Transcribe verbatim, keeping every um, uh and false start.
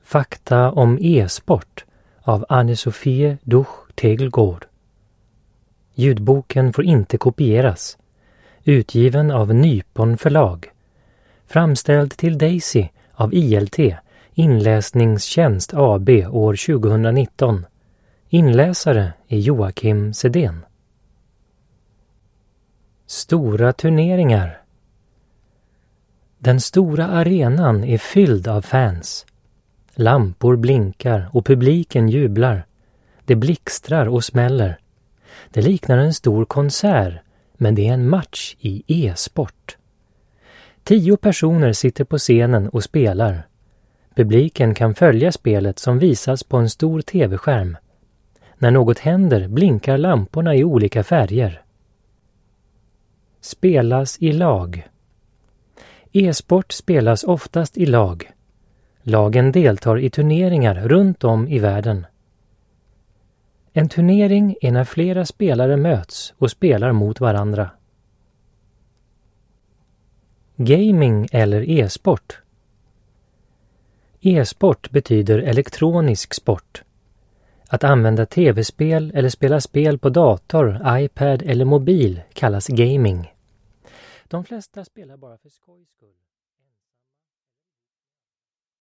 Fakta om e-sport av Anne-Sophie Duch Tegelgård. Ljudboken får inte kopieras. Utgiven av Nypon förlag. Framställd till Daisy av I L T, Inläsningstjänst A B år tjugonitton. Inläsare är Joakim Sedén. Stora turneringar. Den stora arenan är fylld av fans. Lampor blinkar och publiken jublar. Det blixtrar och smäller. Det liknar en stor konsert, men det är en match i e-sport. Tio personer sitter på scenen och spelar. Publiken kan följa spelet som visas på en stor tv-skärm. När något händer blinkar lamporna i olika färger. Spelas i lag. E-sport spelas oftast i lag. Lagen deltar i turneringar runt om i världen. En turnering är när flera spelare möts och spelar mot varandra. Gaming eller e-sport. E-sport betyder elektronisk sport. Att använda tv-spel eller spela spel på dator, iPad eller mobil kallas gaming. De flesta spelar bara för skojs skull.